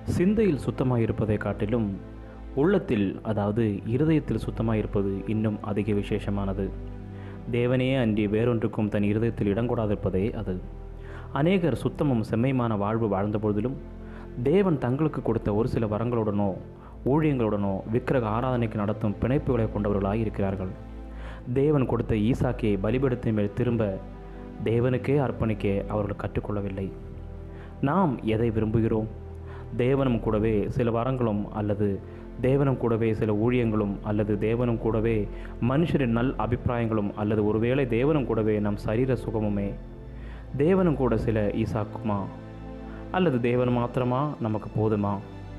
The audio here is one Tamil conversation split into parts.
சிந்தையில் சுத்தமாயிருப்பதை காட்டிலும் உள்ளத்தில், அதாவது இருதயத்தில் சுத்தமாயிருப்பது இன்னும் அதிக விசேஷமானது. தேவனையே அன்றி வேறொன்றுக்கும் தன் இருதயத்தில் இடங்கூடாதிருப்பதே அது. அநேகர் சுத்தமும் செம்மையுமான வாழ்வு வாழ்ந்த பொழுதிலும் தேவன் தங்களுக்கு கொடுத்த ஒரு சில வரங்களுடனோ ஊழியங்களுடனோ விக்கிரக ஆராதனைக்கு நடத்தும் பிணைப்புகளை கொண்டவர்களாய் இருக்கிறார்கள். தேவன் கொடுத்த ஈசாக்கியை பலிபீடத்தின் மேல் திரும்ப தேவனுக்கே அர்ப்பணிக்க அவர்கள் கற்றுக்கொள்ளவில்லை. நாம் எதை விரும்புகிறோம்? தேவனும் கூடவே சில வரங்களும், அல்லது தேவனும் கூடவே சில ஊழியங்களும், அல்லது தேவனும் கூடவே மனுஷரின் நல் அபிப்பிராயங்களும், அல்லது ஒருவேளை தேவனும் கூடவே நம் சரீர சுகமுமே? தேவனும் கூட சில ஈசாக்குமா? அல்லது தேவன் மாத்திரமா நமக்கு போதுமா?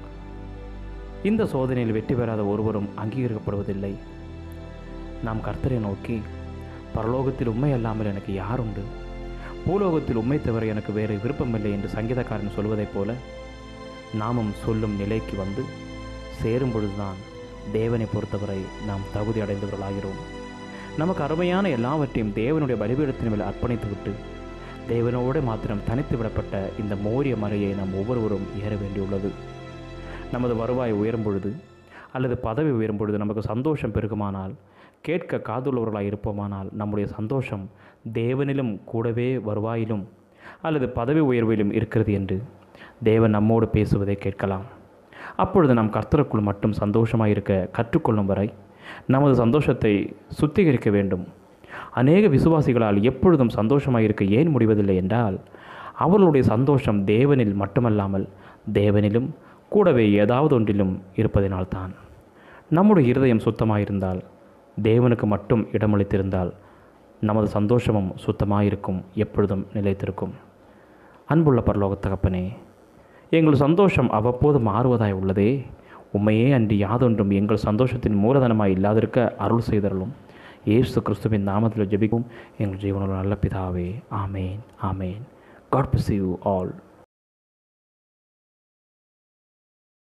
இந்த சோதனையில் வெற்றி பெறாத ஒருவரும் அங்கீகரிக்கப்படுவதில்லை. நாம் கர்த்தரை நோக்கி, பரலோகத்தில் உண்மை அல்லாமல் எனக்கு யார் உண்டு? பூலோகத்தில் உண்மை தவிர எனக்கு வேறு விருப்பமில்லை என்று சங்கீதக்காரன் சொல்வதைப் போல நாமும் சொல்லும் நிலைக்கு வந்து சேரும் பொழுதுதான் தேவனை பொறுத்தவரை நாம் தகுதி அடைந்தவர்களாகிறோம். நமக்கு அருமையான எல்லாவற்றையும் தேவனுடைய பலிபீடத்தின் மேல் அர்ப்பணித்துவிட்டு தேவனோடு மாத்திரம் தனித்து விடப்பட்ட இந்த மோரிய மலையை நாம் ஒவ்வொருவரும் ஏற வேண்டியுள்ளது. நமது வருவாய் உயரும் பொழுது அல்லது பதவி உயரும் பொழுது நமக்கு சந்தோஷம் பெருகுமானால், கேட்க காதுள்ளவர்களாக இருப்போமானால், நம்முடைய சந்தோஷம் தேவனிலும் கூடவே வருவாயிலும் அல்லது பதவி உயர்விலும் இருக்கிறது என்று தேவன் நம்மோடு பேசுவதை கேட்கலாம். அப்பொழுது நாம் கர்த்தருக்குள் மட்டும் சந்தோஷமாக இருக்க கற்றுக்கொள்ளும் வரை நமது சந்தோஷத்தை சுத்திகரிக்க வேண்டும். அநேக விசுவாசிகளால் எப்பொழுதும் சந்தோஷமாக இருக்க ஏன் முடிவதில்லை என்றால், அவர்களுடைய சந்தோஷம் தேவனில் மட்டுமல்லாமல் தேவனிலும் கூடவே ஏதாவது ஒன்றிலும் இருப்பதினால்தான். நம்முடைய இருதயம் சுத்தமாயிருந்தால், தேவனுக்கு மட்டும் இடமளித்திருந்தால், நமது சந்தோஷமும் சுத்தமாயிருக்கும், எப்பொழுதும் நிலைத்திருக்கும். அன்புள்ள பரலோக தகப்பனே, எங்கள் சந்தோஷம் அவ்வப்போது மாறுவதாய் உள்ளதே. உண்மையே அன்றி யாதொன்றும் எங்கள் சந்தோஷத்தின் மூலதனமாய் இல்லாதிருக்க அருள் செய்தருளும். இயேசு கிறிஸ்துவின் நாமத்தில் ஜெபிக்கும் எங்கள் ஜீவனுள்ள நல்ல பிதாவே. ஆமேன், ஆமேன். God bless you all.